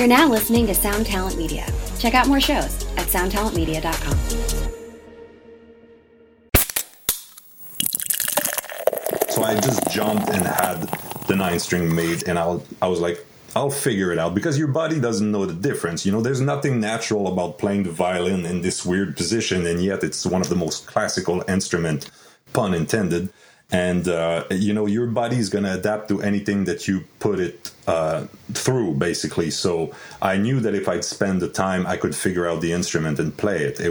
You're now listening to Sound Talent Media. Check out more shows at soundtalentmedia.com. So I just jumped and had the 9-string made, and I was like, I'll figure it out, because your body doesn't know the difference. You know, there's nothing natural about playing the violin in this weird position, and yet it's one of the most classical instrument, pun intended. And, you know, your body's going to adapt to anything that you put it through, basically. So I knew that if I'd spend the time, I could figure out the instrument and play it.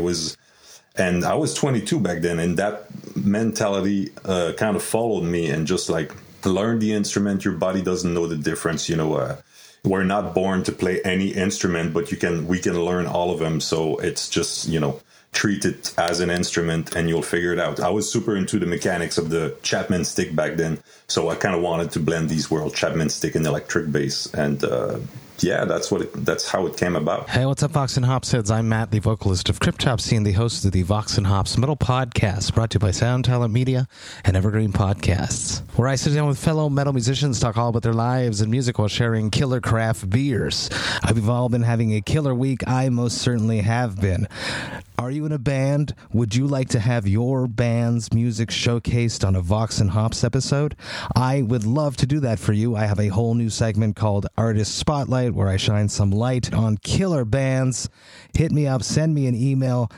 And I was 22 back then, and that mentality kind of followed me, and just like, learn the instrument. Your body doesn't know the difference. You know, we're not born to play any instrument, but we can learn all of them. So it's just, you know, treat it as an instrument and you'll figure it out. I was super into the mechanics of the Chapman stick back then, so I kind of wanted to blend these worlds, Chapman stick and electric bass, and yeah, that's how it came about. Hey, what's up, Vox and Hops heads? I'm Matt, the vocalist of Cryptopsy and the host of the Vox and Hops Metal Podcast, brought to you by Sound Talent Media and Evergreen Podcasts, where I sit down with fellow metal musicians, talk all about their lives and music while sharing killer craft beers. We've all been having a killer week. I most certainly have been. Are you in a band? Would you like to have your band's music showcased on a Vox and Hops episode? I would love to do that for you. I have a whole new segment called Artist Spotlight, where I shine some light on killer bands. Hit me up, send me an email,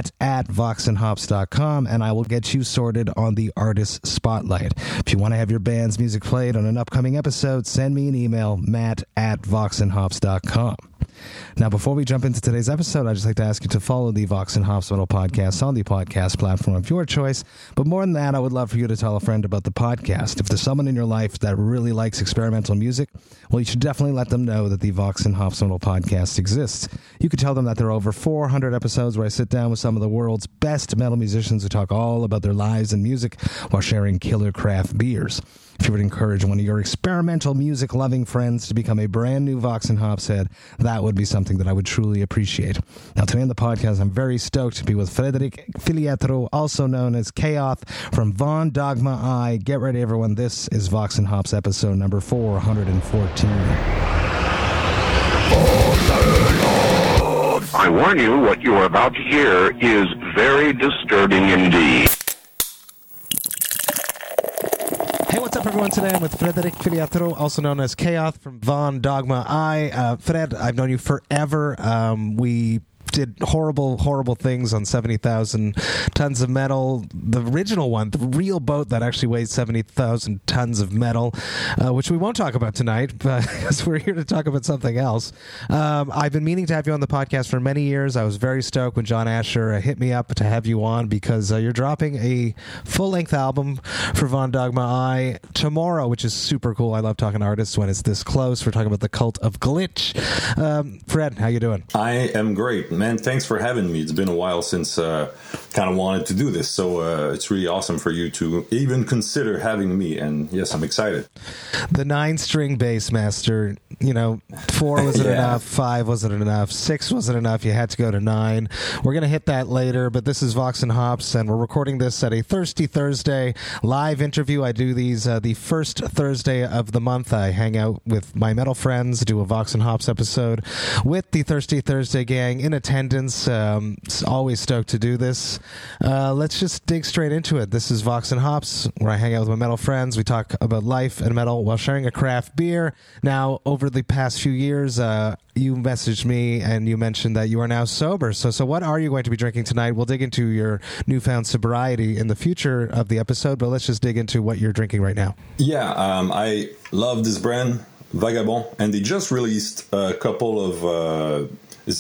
matt@voxandhops.com, and I will get you sorted on the Artist Spotlight. If you want to have your band's music played on an upcoming episode, send me an email, matt@voxandhops.com. Now, before we jump into today's episode, I'd just like to ask you to follow the Vox and Hops Metal Podcast on the podcast platform of your choice. But more than that, I would love for you to tell a friend about the podcast. If there's someone in your life that really likes experimental music, well, you should definitely let them know that the Vox and Hops Metal Podcast exists. You could tell them that there are over 400 episodes where I sit down with some of the world's best metal musicians who talk all about their lives and music while sharing killer craft beers. If you would encourage one of your experimental music-loving friends to become a brand new Vox and Hops head, that would be something that I would truly appreciate. Now, today on the podcast, I'm very stoked to be with Frederic Filiatro, also known as Chaoth, from Von Dogma I. Get ready, everyone. This is Vox and Hops episode number 414. I warn you, what you are about to hear is very disturbing indeed. Hey, what's up, everyone? Today I'm with Frederic Filiatro, also known as Chaoth from Von Dogma I. Fred, I've known you forever. We did horrible things on 70,000 tons of metal. The original one, the real boat that actually weighs 70,000 tons of metal, which we won't talk about tonight, because we're here to talk about something else. I've been meaning to have you on the podcast for many years. I was very stoked when John Asher hit me up to have you on, because you're dropping a full-length album for Von Dogma I tomorrow, which is super cool. I love talking to artists when it's this close. We're talking about the Cult of Glitch. Fred, how you doing? I am great. Man, thanks for having me. It's been a while since kind of wanted to do this, so it's really awesome for you to even consider having me, and yes, I'm excited. The 9-string bass master, you know, 4 wasn't enough, 5 wasn't enough, 6 wasn't enough, you had to go to 9. We're going to hit that later, but this is Vox and Hops, and we're recording this at a Thirsty Thursday live interview. I do these the first Thursday of the month. I hang out with my metal friends, do a Vox and Hops episode with the Thirsty Thursday gang in attendance. Always stoked to do this. Let's just dig straight into it. This is Vox and Hops, where I hang out with my metal friends. We talk about life and metal while sharing a craft beer. Now, over the past few years, you messaged me and you mentioned that you are now sober. So what are you going to be drinking tonight? We'll dig into your newfound sobriety in the future of the episode, but let's just dig into what you're drinking right now. Yeah, I love this brand, Vagabond, and they just released a couple of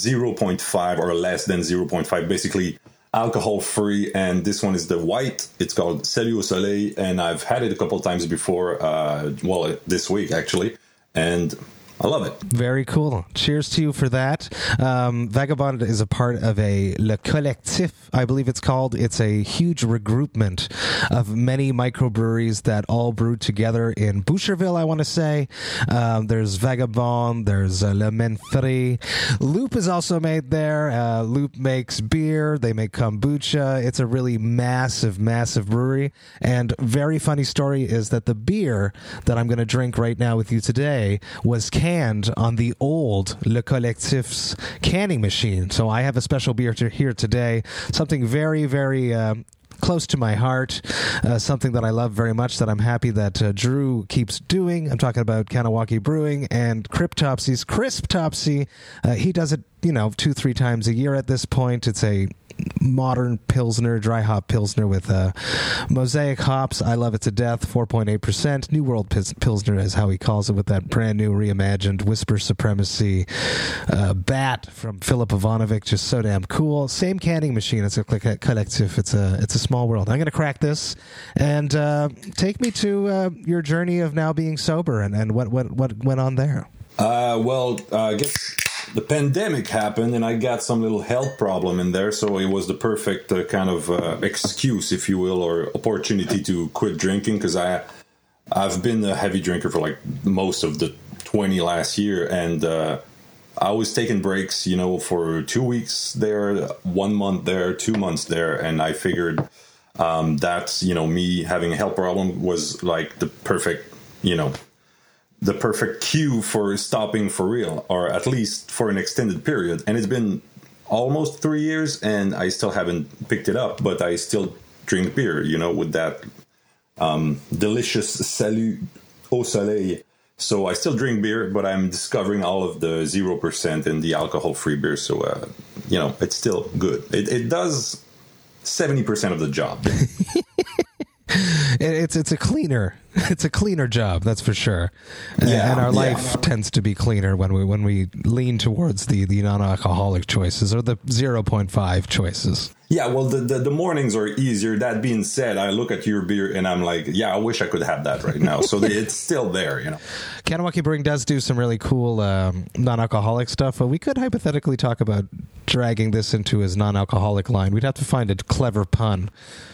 0.5 or less than 0.5, basically alcohol free, and this one is the white. It's called Salut au Soleil, and I've had it a couple times before, this week actually, and I love it. Very cool. Cheers to you for that. Vagabond is a part of Le Collectif, I believe it's called. It's a huge regroupment of many microbreweries that all brew together in Boucherville, I want to say. There's Vagabond, there's Le Menfrey. Loop is also made there. Loop makes beer. They make kombucha. It's a really massive brewery. And very funny story is that the beer that I'm going to drink right now with you today was hand on the old Le Collectif's canning machine. So I have a special beer here today, something very, very close to my heart, something that I love very much, that I'm happy that Drew keeps doing. I'm talking about Kanawaki Brewing and Cryptopsy's Crisptopsy. He does it, 2-3 times a year at this point. It's a modern Pilsner, dry hop Pilsner with mosaic hops. I love it to death. 4.8%. New World Pilsner is how he calls it, with that brand new reimagined Whisper Supremacy bat from Filip Ivanovic. Just so damn cool. Same canning machine. It's a collective. It's a small world. I'm going to crack this and take me to your journey of now being sober and what went on there. I guess the pandemic happened and I got some little health problem in there, so it was the perfect kind of excuse, if you will, or opportunity to quit drinking, because I've been a heavy drinker for like most of the 20 last year, and I was taking breaks, for 2 weeks there, 1 month there, 2 months there, and I figured that, me having a health problem was like the perfect cue for stopping for real, or at least for an extended period. And it's been almost 3 years and I still haven't picked it up, but I still drink beer, with that delicious Salut au Soleil. So I still drink beer, but I'm discovering all of the 0% and the alcohol-free beer. So, it's still good. It does 70% of the job. It's a cleaner job, that's for sure. And our life tends to be cleaner when we lean towards the non-alcoholic choices or the 0.5 choices. Yeah, well, the mornings are easier. That being said, I look at your beer and I'm like, I wish I could have that right now. So it's still there, Kanawaki Brewing does do some really cool non-alcoholic stuff, but we could hypothetically talk about dragging this into his non-alcoholic line. We'd have to find a clever pun.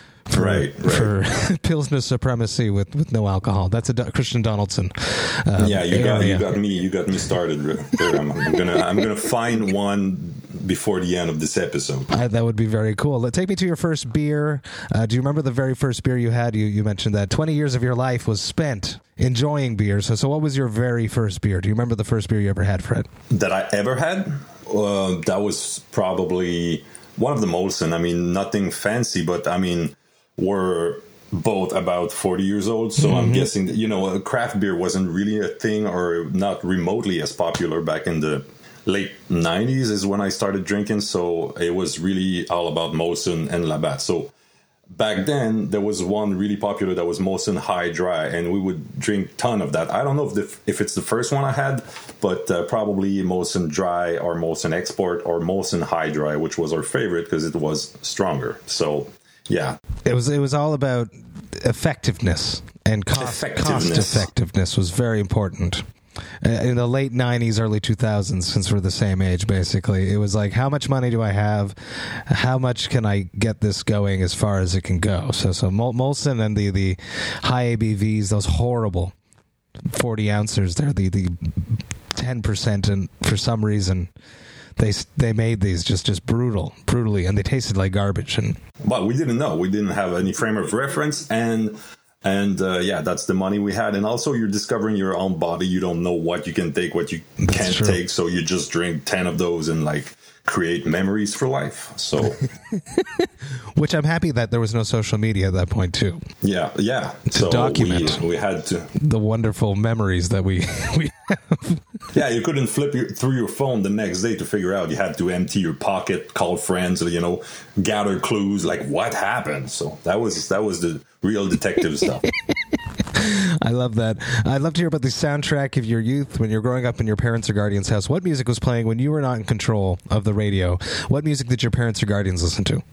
For Pilsner Supremacy with no alcohol. That's a Christian Donaldson. You got me started there. I'm gonna find one before the end of this episode. That would be very cool. Take me to your first beer. Do you remember the very first beer you had? You mentioned that 20 years of your life was spent enjoying beer. So what was your very first beer? Do you remember the first beer you ever had, Fred? That I ever had? That was probably one of the Molson. I mean, nothing fancy, but I mean, we're both about 40 years old, so I'm guessing that, craft beer wasn't really a thing, or not remotely as popular back in the late 90s is when I started drinking, so it was really all about Molson and Labatt. So back then, there was one really popular that was Molson High Dry, and we would drink a ton of that. I don't know if it's the first one I had, but probably Molson Dry or Molson Export or Molson High Dry, which was our favorite because it was stronger. So yeah, it was all about effectiveness, and cost effectiveness was very important. In the late 90s, early 2000s, since we're the same age, basically, it was like, how much money do I have? How much can I get this going as far as it can go? So Molson and the high ABVs, those horrible 40 ounces, they're the 10%, and for some reason they made these just brutally, and they tasted like garbage. And well, we didn't know. We didn't have any frame of reference, and that's the money we had. And also, you're discovering your own body. You don't know what you can take, what you can't take, so you just drink 10 of those and create memories for life. So, which I'm happy that there was no social media at that point too. Yeah. To document, we had to the wonderful memories that we have. Yeah, you couldn't flip through your phone the next day to figure out. You had to empty your pocket, call friends, gather clues, like what happened. So that was the real detective stuff. I love that. I'd love to hear about the soundtrack of your youth when you're growing up in your parents' or guardians' house. What music was playing when you were not in control of the radio? What music did your parents or guardians listen to?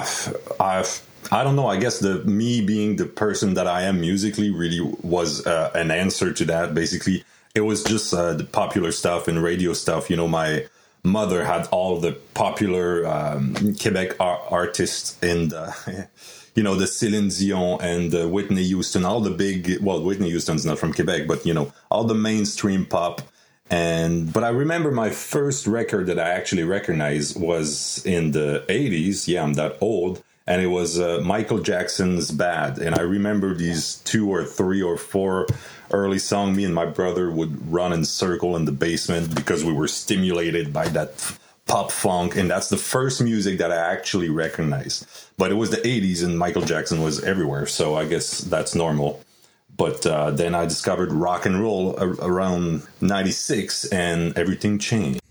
I don't know. I guess me being the person that I am musically really was an answer to that. Basically, it was just the popular stuff and radio stuff. My mother had all the popular Quebec artists and the Céline Dion and Whitney Houston, all the big, Whitney Houston's not from Quebec, but, all the mainstream pop. But I remember my first record that I actually recognized was in the 80s. Yeah, I'm that old. And it was Michael Jackson's Bad. And I remember these 2 or 3 or 4 early song, me and my brother would run in circle in the basement because we were stimulated by that pop funk, and that's the first music that I actually recognized. But it was the 80s and Michael Jackson was everywhere, so I guess that's normal. But then I discovered rock and roll around 96 and everything changed.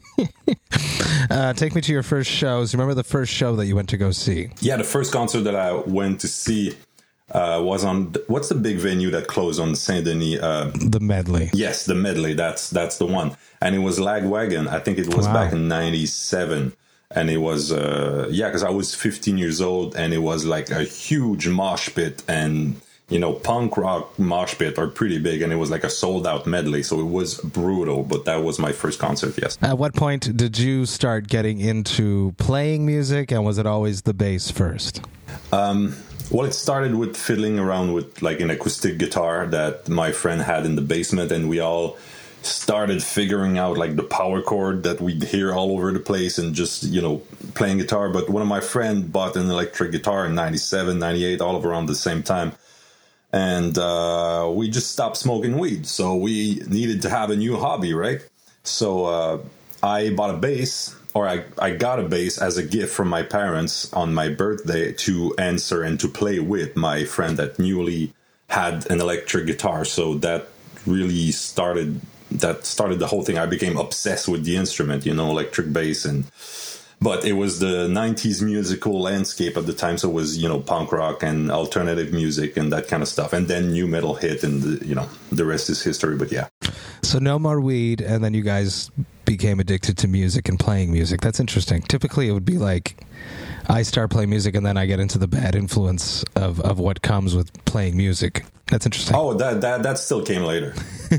Take me to your first shows. Remember the first show that you went to go see? Yeah, the first concert that I went to see was on, what's the big venue that closed on Saint-Denis? The Medley. Yes, the Medley. That's the one. And it was Lagwagon. I think it was back in 97. And it was, because I was 15 years old, and it was like a huge mosh pit, and punk rock mosh pit are pretty big, and it was like a sold out medley. So it was brutal, but that was my first concert, yes. At what point did you start getting into playing music, and was it always the bass first? Well, it started with fiddling around with like an acoustic guitar that my friend had in the basement, and we all started figuring out like the power chord that we'd hear all over the place and just, playing guitar. But one of my friends bought an electric guitar in 97, 98, all around the same time. And we just stopped smoking weed. So we needed to have a new hobby, right? So I bought a bass, or I got a bass as a gift from my parents on my birthday to answer and to play with my friend that newly had an electric guitar. So that really started the whole thing. I became obsessed with the instrument, electric bass. But it was the 90s musical landscape at the time. So it was, punk rock and alternative music and that kind of stuff. And then new metal hit, and, the rest is history. But yeah. So no more weed, and then you guys became addicted to music and playing music. That's interesting. Typically, it would be like I start playing music, and then I get into the bad influence of what comes with playing music. That's interesting. Oh, that still came later.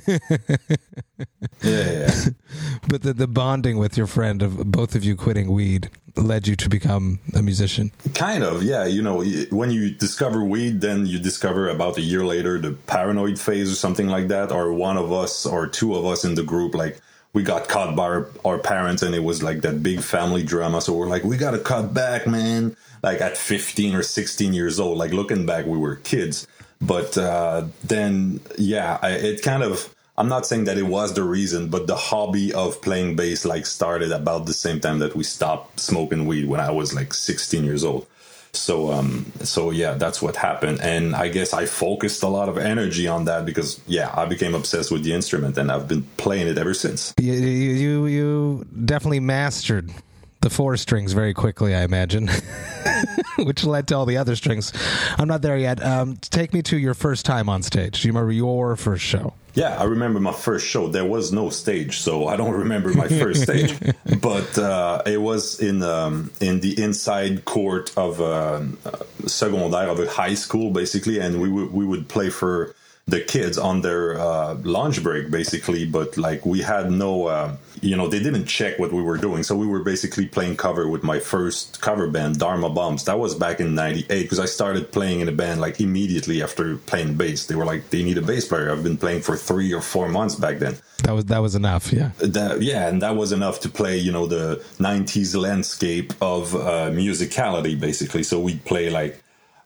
Yeah. But the bonding with your friend of both of you quitting weed led you to become a musician. Kind of, yeah. When you discover weed, then you discover about a year later the paranoid phase or something like that, or one of us or two of us in the group, like, we got caught by our parents, and it was like that big family drama. So we're like, we got to cut back, man. Like at 15 or 16 years old, like looking back, we were kids. But then, it kind of, I'm not saying that it was the reason, but the hobby of playing bass like started about the same time that we stopped smoking weed, when I was like 16 years old. So yeah, that's what happened. And I guess I focused a lot of energy on that because, I became obsessed with the instrument, and I've been playing it ever since. You definitely mastered the 4 strings very quickly, I imagine, which led to all the other strings. I'm not there yet. Take me to your first time on stage. Do you remember your first show? Yeah, I remember my first show. There was no stage, so I don't remember my first stage. But it was in the inside court of secondaire, of a high school, basically, and we would play for the kids on their lunch break, basically. But like, we had no, they didn't check what we were doing, so we were basically playing cover with my first cover band, Dharma Bombs. That was back in 98, because I started playing in a band like immediately after playing bass. They were like, they need a bass player. I've been playing for 3 or 4 months back then. That was enough, yeah. And that was enough to play, the 90s landscape of musicality, basically. So we'd play like,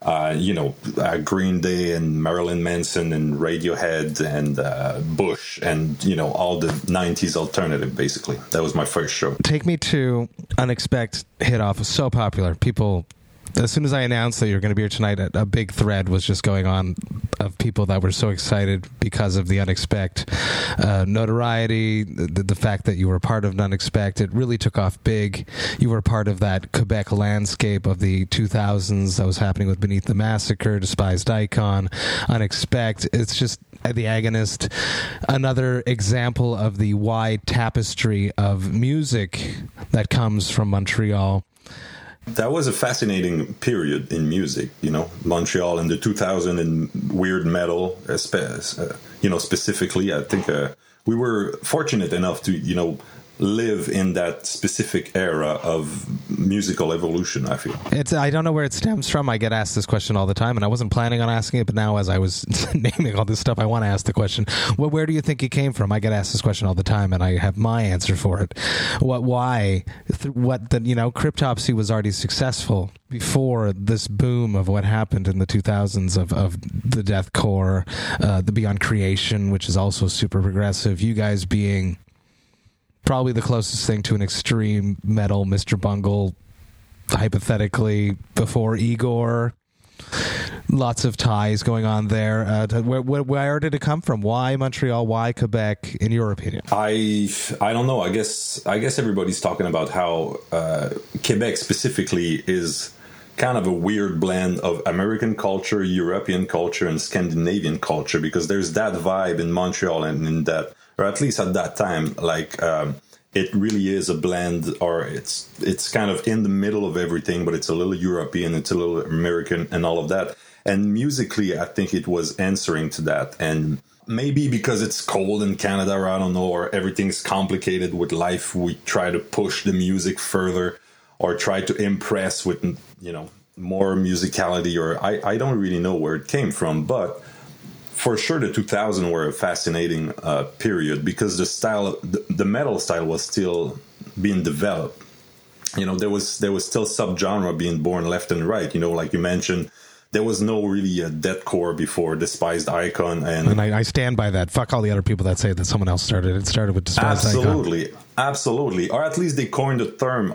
Green Day and Marilyn Manson and Radiohead and Bush and, all the 90s alternative, basically. That was my first show. Take me to Unexpect hit off. So popular. People, as soon as I announced that you were going to be here tonight, a big thread was just going on of people that were so excited because of the Unexpect notoriety, the fact that you were part of Unexpect. It really took off big. You were part of that Quebec landscape of the 2000s that was happening with Beneath the Massacre, Despised Icon, Unexpect. It's just The Agonist, another example of the wide tapestry of music that comes from Montreal. That was a fascinating period in music, Montreal in the 2000s and weird metal, specifically. I think we were fortunate enough to, live in that specific era of musical evolution, I feel. I don't know where it stems from. I get asked this question all the time, and I wasn't planning on asking it, but now as I was naming all this stuff, I want to ask the question, where do you think it came from? I get asked this question all the time, and I have my answer for it. Cryptopsy was already successful before this boom of what happened in the 2000s of the deathcore, the Beyond Creation, which is also super progressive. You guys being probably the closest thing to an extreme metal Mr. Bungle, hypothetically, before Igor. Lots of ties going on there. Where did it come from? Why Montreal? Why Quebec, in your opinion? I don't know. I guess everybody's talking about how Quebec specifically is kind of a weird blend of American culture, European culture, and Scandinavian culture, because there's that vibe in Montreal and in that, or at least at that time, like it really is a blend, or it's kind of in the middle of everything, but it's a little European, it's a little American, and all of that. And musically, I think it was answering to that. And maybe because it's cold in Canada, or I don't know, or everything's complicated with life, we try to push the music further, or try to impress with, more musicality, or I don't really know where it came from, but for sure the 2000s were a fascinating period, because the metal style was still being developed. There was still subgenre being born left and right. Like you mentioned, there was no really deathcore before Despised Icon, and I stand by that. Fuck all the other people that say that someone else started. It started with Despised Icon. Absolutely, or at least they coined the term,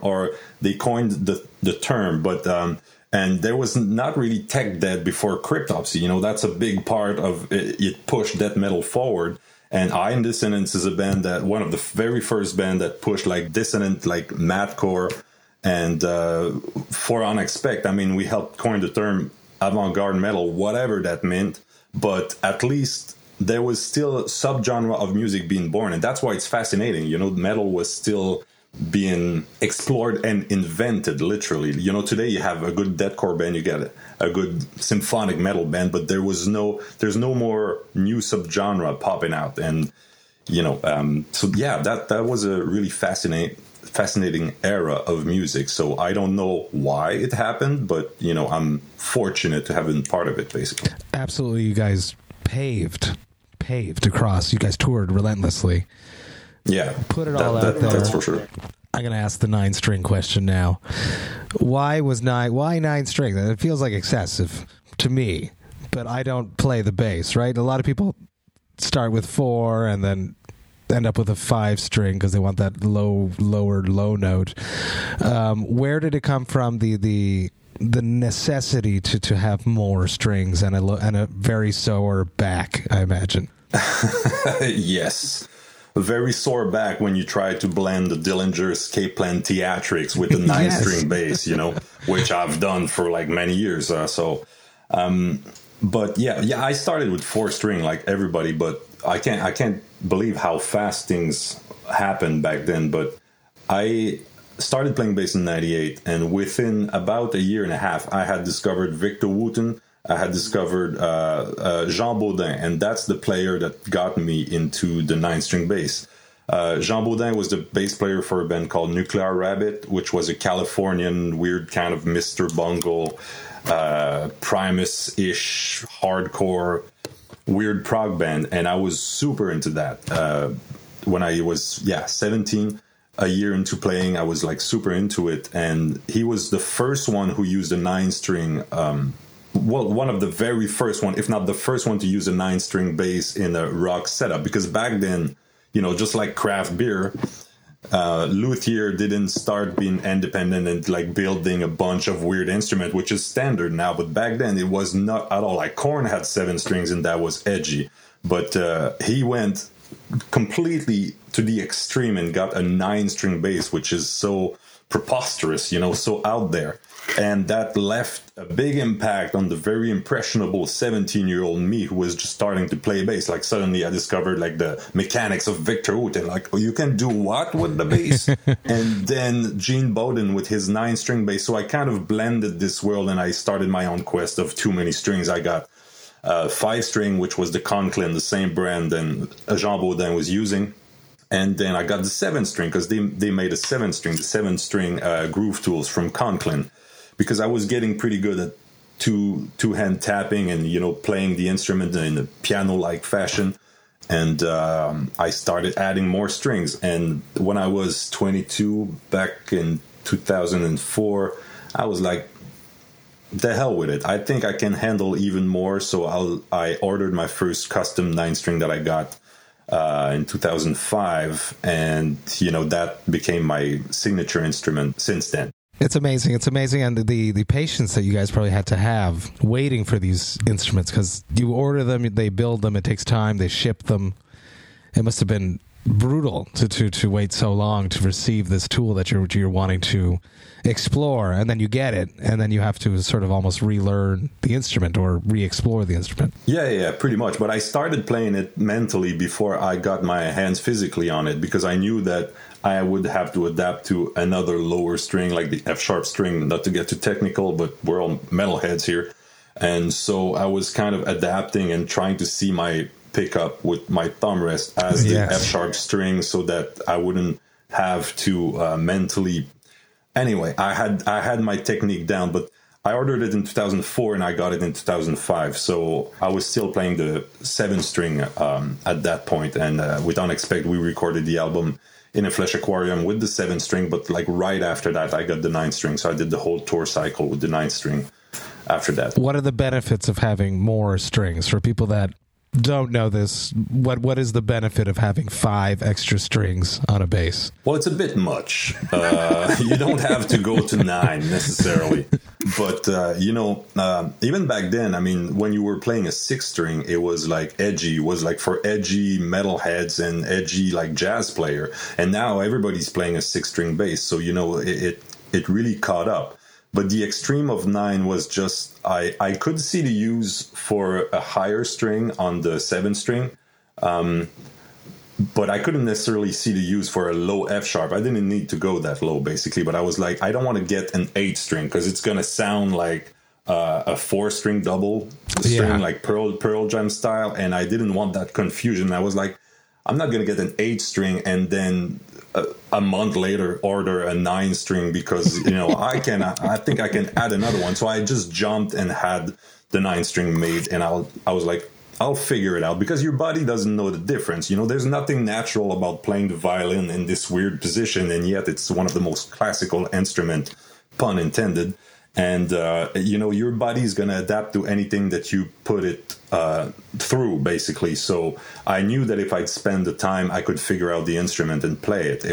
the term, but and there was not really tech dead before Cryptopsy. That's a big part of it. It pushed death metal forward. And Iron Dissonance is a band that, one of the very first band that pushed like dissonant, like mathcore, and for Unexpect, we helped coin the term avant-garde metal, whatever that meant, but at least there was still a subgenre of music being born, and that's why it's fascinating. Metal was still being explored and invented, literally. Today you have a good deathcore band, you get a good symphonic metal band, but there's no more new subgenre popping out. And that was a really fascinating era of music. So I don't know why it happened, but I'm fortunate to have been part of it, basically. Absolutely. You guys paved across. You guys toured relentlessly. Yeah, put it all out there. That's for sure. I'm going to ask the 9-string question now. Why 9 strings? It feels like excessive to me, but I don't play the bass, right? A lot of people start with 4 and then end up with a 5-string because they want that lower low note. Where did it come from? The necessity to have more strings and a very sore back, I imagine. Yes. A very sore back when you try to blend the Dillinger Escape Plan Theatrics with the 9-string bass, which I've done for like many years. But I started with 4-string like everybody, but I can't believe how fast things happened back then. But I started playing bass in 98, and within about a year and a half, I had discovered Victor Wooten. I had discovered Jean Baudin, and that's the player that got me into the 9-string bass. Jean Baudin was the bass player for a band called Nuclear Rabbit, which was a Californian weird kind of Mr. Bungle, Primus-ish, hardcore, weird prog band, and I was super into that. When I was 17, a year into playing, I was like super into it, and he was the first one who used a 9-string. One of the very first one, if not the first one, to use a 9-string bass in a rock setup. Because back then, just like craft beer, luthier didn't start being independent and like building a bunch of weird instrument, which is standard now. But back then, it was not at all. Like Korn had 7 strings, and that was edgy. But he went completely to the extreme and got a 9-string bass, which is so preposterous, so out there. And that left a big impact on the very impressionable 17-year-old me who was just starting to play bass. Like suddenly I discovered like the mechanics of Victor Wooten, like, you can do what with the bass? And then Gene Bowden with his 9-string bass. So I kind of blended this world, and I started my own quest of too many strings. I got 5-string, which was the Conklin, the same brand and Jean Baudin was using. And then I got the 7-string because they made a 7-string, the 7-string Groove Tools from Conklin, because I was getting pretty good at two-hand tapping and, you know, playing the instrument in a piano-like fashion. And I started adding more strings. And when I was 22 back in 2004, I was like, the hell with it. I think I can handle even more. So I ordered my first custom 9-string that I got in 2005. And, you know, that became my signature instrument since then. It's amazing. It's amazing. And the patience that you guys probably had to have waiting for these instruments, because you order them, they build them, it takes time, they ship them. It must have been brutal to wait so long to receive this tool that you're wanting to explore, and then you get it, and then you have to sort of almost relearn the instrument or re-explore the instrument. Yeah, pretty much. But I started playing it mentally before I got my hands physically on it, because I knew that I would have to adapt to another lower string, like the F-sharp string, not to get too technical, but we're all metalheads here. And so I was kind of adapting and trying to see my pickup with my thumb rest as the F-sharp string so that I wouldn't have to mentally... Anyway, I had my technique down, but I ordered it in 2004 and I got it in 2005. So I was still playing the 7-string at that point. And with Unexpect, we recorded the album in a Flesh Aquarium with the 7-string, but like right after that, I got the 9-string. So I did the whole tour cycle with the 9-string after that. What are the benefits of having more strings for people that don't know this? What is the benefit of having 5 extra strings on a bass? Well, it's a bit much. You don't have to go to 9 necessarily. But, even back then, I mean, when you were playing a 6-string, it was like edgy. It was like for edgy metalheads and edgy like jazz player. And now everybody's playing a 6-string bass. So, you know, it really caught up. But the extreme of 9 was just, I could see the use for a higher string on the 7-string, but I couldn't necessarily see the use for a low F-sharp. I didn't need to go that low, basically, but I was like, I don't want to get an 8-string because it's going to sound like a 4-string double string, like Pearl Jam style, and I didn't want that confusion. I was like, I'm not going to get an 8-string and then a month later order a 9-string because, you know, I think I can add another one. So I just jumped and had the 9-string made, and I was like, I'll figure it out, because your body doesn't know the difference. You know, there's nothing natural about playing the violin in this weird position, and yet it's one of the most classical instrument, pun intended. And, your body's going to adapt to anything that you put it through, basically. So I knew that if I'd spend the time, I could figure out the instrument and play it.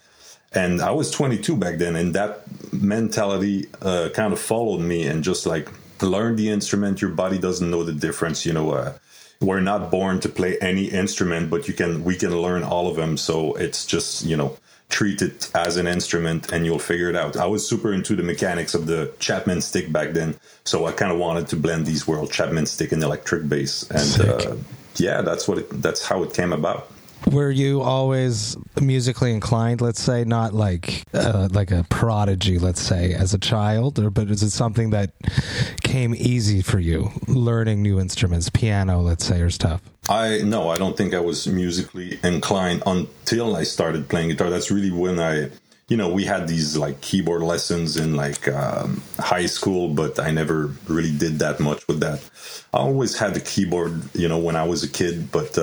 And I was 22 back then, and that mentality kind of followed me, and just like learn the instrument. Your body doesn't know the difference. You know, we're not born to play any instrument, but we can learn all of them. So it's just, you know, treat it as an instrument and you'll figure it out. I was super into the mechanics of the Chapman stick back then, so I kind of wanted to blend these worlds, Chapman stick and electric bass, and that's how it came about. Were you always musically inclined, let's say, not like a prodigy, let's say, as a child, but is it something that came easy for you, learning new instruments, piano, let's say, or stuff? No, I don't think I was musically inclined until I started playing guitar. That's really when we had these like keyboard lessons in like high school, but I never really did that much with that. I always had the keyboard, when I was a kid, but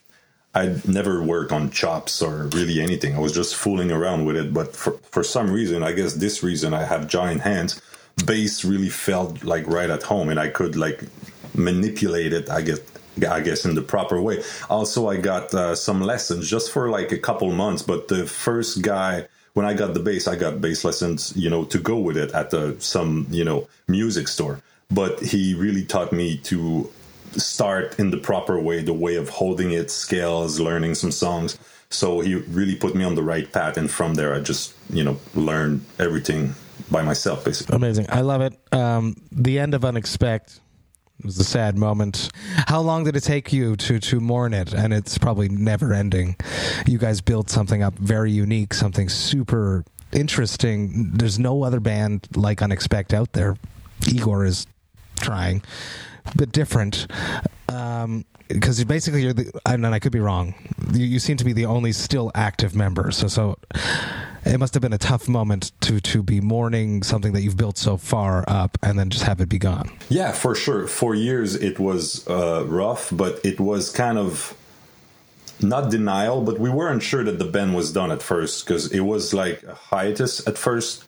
I never worked on chops or really anything. I was just fooling around with it. But for some reason, I guess this reason, I have giant hands. Bass really felt like right at home, and I could like manipulate it, I guess in the proper way. Also, I got some lessons just for like a couple months. But the first guy, when I got the bass, I got bass lessons, to go with it at some music store. But he really taught me to start in the proper way, the way of holding it, scales, learning some songs. So he really put me on the right path, and from there I just learned everything by myself, basically. Amazing. I love it. The end of Unexpect was a sad moment. How long did it take you to mourn it? And it's probably never ending. You guys built something up very unique, something super interesting. There's no other band like Unexpect out there. Igor is trying, but different. Because basically you're and I could be wrong. You seem to be the only still active member. So it must have been a tough moment to be mourning something that you've built so far up and then just have it be gone. Yeah, for sure. For years it was rough, but it was kind of not denial, but we weren't sure that the band was done at first because it was like a hiatus at first.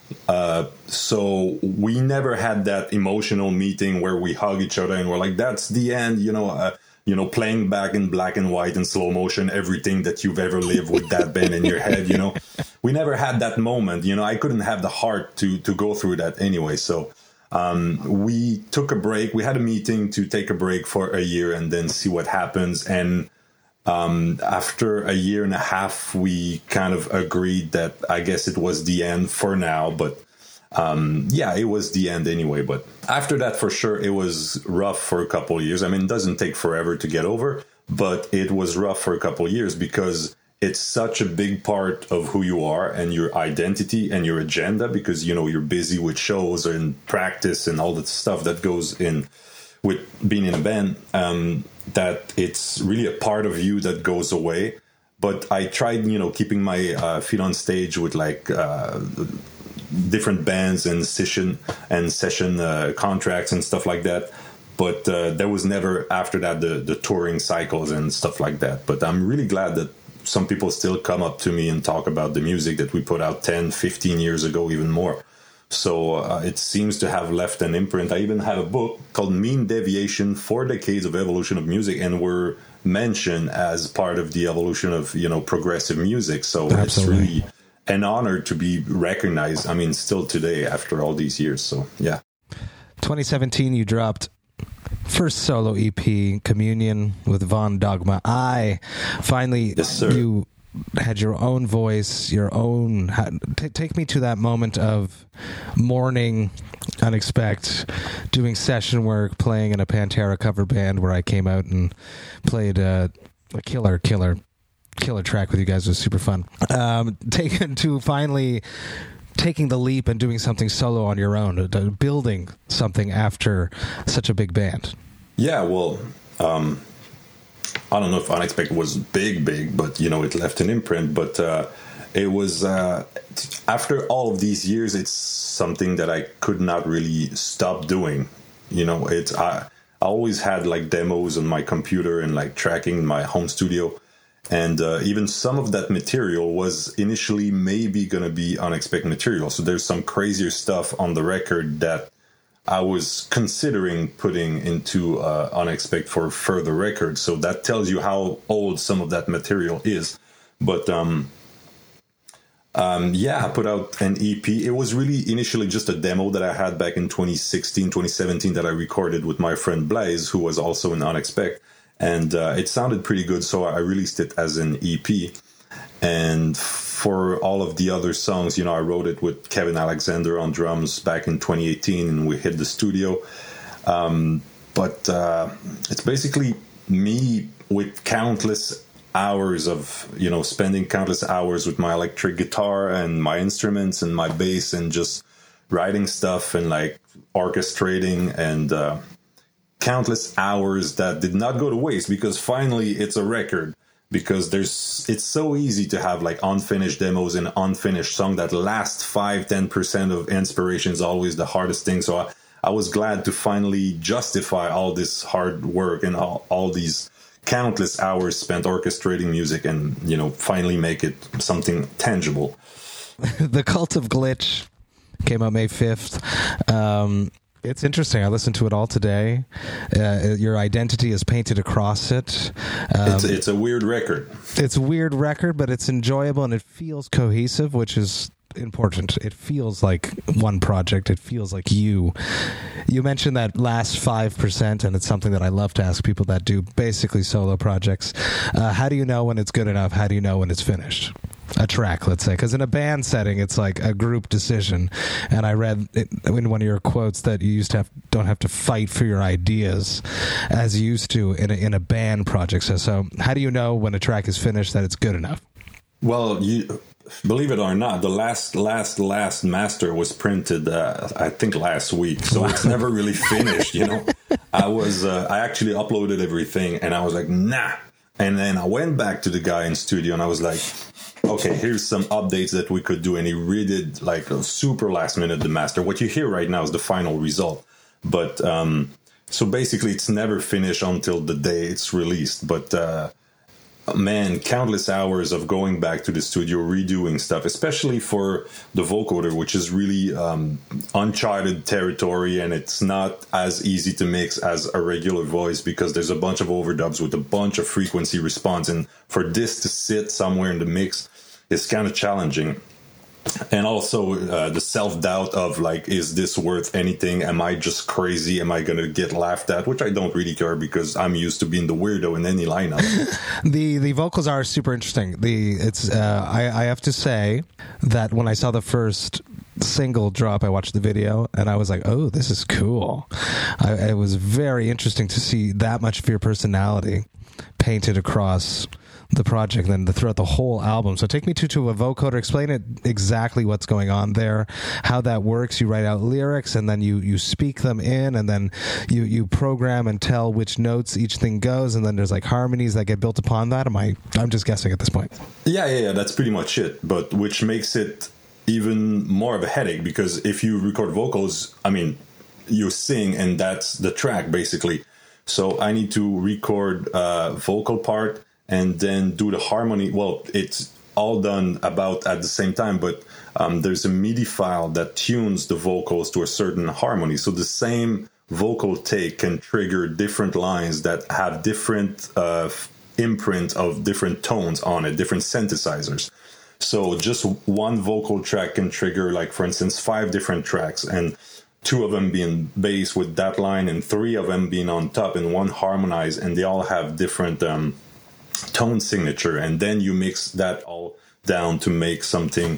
So we never had that emotional meeting where we hug each other and we're like, that's the end, playing back in black and white in slow motion, everything that you've ever lived with that band in your head, We never had that moment, I couldn't have the heart to go through that anyway. So we took a break. We had a meeting to take a break for a year and then see what happens. And after a year and a half, we kind of agreed that I guess it was the end for now. But it was the end anyway. But after that, for sure, it was rough for a couple of years. I mean, it doesn't take forever to get over, but it was rough for a couple of years because it's such a big part of who you are and your identity and your agenda because, you're busy with shows and practice and all that stuff that goes in with being in a band, that it's really a part of you that goes away. But I tried, keeping my feet on stage with like different bands and session contracts and stuff like that. But there was never after that the touring cycles and stuff like that. But I'm really glad that some people still come up to me and talk about the music that we put out 10, 15 years ago, even more. So it seems to have left an imprint. I even have a book called Mean Deviation, 4 Decades of Evolution of Music, and we're mentioned as part of the evolution of, progressive music. So Absolutely. It's really an honor to be recognized. I mean, still today after all these years. So, yeah. 2017, you dropped first solo EP, Communion with Von Dogma. Finally, yes, sir. You had your own voice, your own... Take me to that moment of mourning Unexpect, doing session work, playing in a Pantera cover band where I came out and played a killer track with you guys. It was super fun. Taken to finally taking the leap and doing something solo on your own, building something after such a big band. Yeah, well... I don't know if Unexpected was big, but, it left an imprint. But it was, after all of these years, it's something that I could not really stop doing. I always had, like, demos on my computer and, like, tracking in my home studio. And even some of that material was initially maybe going to be Unexpected material. So there's some crazier stuff on the record that I was considering putting into Unexpected for further records. So that tells you how old some of that material is. But I put out an EP. It was really initially just a demo that I had back in 2016, 2017 that I recorded with my friend Blaze, who was also in Unexpected. And it sounded pretty good, so I released it as an EP. And for all of the other songs, I wrote it with Kevin Alexander on drums back in 2018, and we hit the studio. But it's basically me with countless hours of, spending countless hours with my electric guitar and my instruments and my bass and just writing stuff and like orchestrating and countless hours that did not go to waste because finally it's a record. Because it's so easy to have like unfinished demos and unfinished song. That last 5-10% of inspiration is always the hardest thing. So I was glad to finally justify all this hard work and all these countless hours spent orchestrating music and, finally make it something tangible. The Cult of Glitch came out May 5th. It's interesting. I listened to it all today. Your identity is painted across it. It's a weird record. It's a weird record, but it's enjoyable and it feels cohesive, which is important. It feels like one project. It feels like you. You mentioned that last 5%, and it's something that I love to ask people that do basically solo projects. How do you know when it's good enough? How do you know when it's finished? A track, let's say, because in a band setting, it's like a group decision. And I read in one of your quotes that you don't have to fight for your ideas as you used to in a band project. So how do you know when a track is finished that it's good enough? Well, Believe it or not, the last master was printed, I think last week. So it's never really finished, you know. I actually uploaded everything and I was like, nah. And then I went back to the guy in studio and I was like, okay, here's some updates that we could do. And he redid like a super last minute the master. What you hear right now is the final result. But so basically it's never finished until the day it's released. But man, countless hours of going back to the studio, redoing stuff, especially for the vocoder, which is really uncharted territory, and it's not as easy to mix as a regular voice because there's a bunch of overdubs with a bunch of frequency response, and for this to sit somewhere in the mix is kind of challenging. And also the self-doubt of like, is this worth anything? Am I just crazy? Am I going to get laughed at? Which I don't really care because I'm used to being the weirdo in any lineup. The vocals are super interesting. I have to say that when I saw the first single drop, I watched the video and I was like, oh, this is cool. It was very interesting to see that much of your personality painted across the project and then throughout the whole album. So take me to a vocoder, explain it exactly what's going on there, how that works. You write out lyrics and then you speak them in, and then you program and tell which notes each thing goes, and then there's like harmonies that get built upon that. I'm just guessing at this point. Yeah, that's pretty much it, but which makes it even more of a headache because if you record vocals, I mean, you sing and that's the track basically. So I need to record vocal part and then do the harmony. Well, it's all done about at the same time, but there's a MIDI file that tunes the vocals to a certain harmony. So the same vocal take can trigger different lines that have different imprint of different tones on it, different synthesizers. So just one vocal track can trigger, like, for instance, 5 different tracks, and 2 of them being bass with that line and 3 of them being on top and 1 harmonized, and they all have different tone signature, and then you mix that all down to make something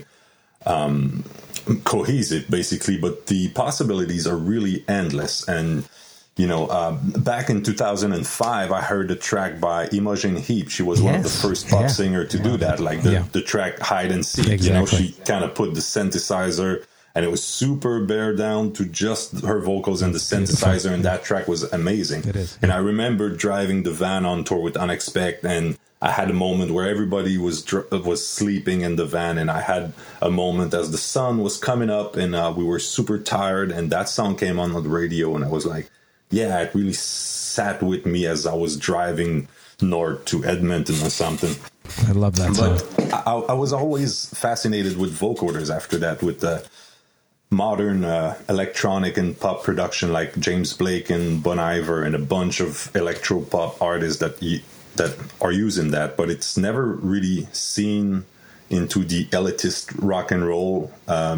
cohesive basically. But the possibilities are really endless. And you know, back in 2005 I heard a track by Imogen Heap. She was one of the first pop singer to do that, like the track Hide and Seek. Exactly. You know, she kind of put the synthesizer and it was super bare down to just her vocals and the synthesizer, and that track was amazing. It is. And I remember driving the van on tour with Unexpect, and I had a moment where everybody was sleeping in the van, and I had a moment as the sun was coming up, and we were super tired, and that song came on the radio, and I was like, yeah, it really sat with me as I was driving north to Edmonton or something. I love that song. But I was always fascinated with vocoders after that, with the modern electronic and pop production like James Blake and Bon Iver and a bunch of electro pop artists that are using that, but it's never really seen into the elitist rock and roll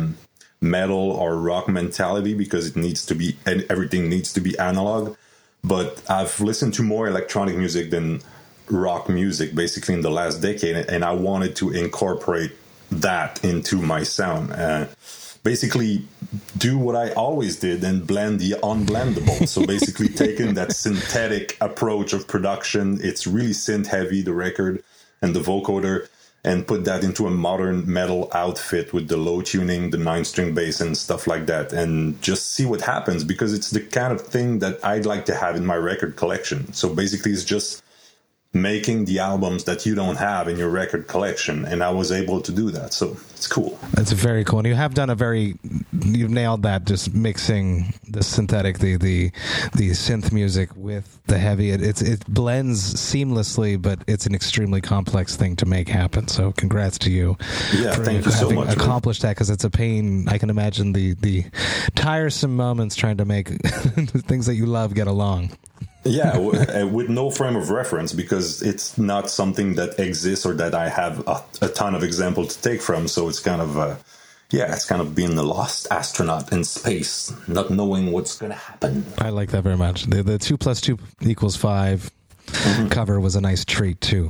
metal or rock mentality because it needs to be, and everything needs to be analog. But I've listened to more electronic music than rock music basically in the last decade, and I wanted to incorporate that into my sound. Basically do what I always did and blend the unblendable. So basically taking that synthetic approach of production, it's really synth heavy, the record and the vocoder, and put that into a modern metal outfit with the low tuning, the 9-string bass and stuff like that, and just see what happens, because it's the kind of thing that I'd like to have in my record collection. So basically it's just making the albums that you don't have in your record collection, and I was able to do that, so it's cool. That's very cool, and you have done you've nailed that, just mixing the synthetic, the synth music with the heavy. It blends seamlessly, but it's an extremely complex thing to make happen, so congrats to you. Yeah, thank you so much. Accomplished that, because it's a pain. I can imagine the tiresome moments trying to make things that you love get along. Yeah, with no frame of reference, because it's not something that exists or that I have a ton of examples to take from. So it's kind of, it's kind of being the lost astronaut in space, not knowing what's going to happen. I like that very much. The 2 + 2 = 5 cover was a nice treat too.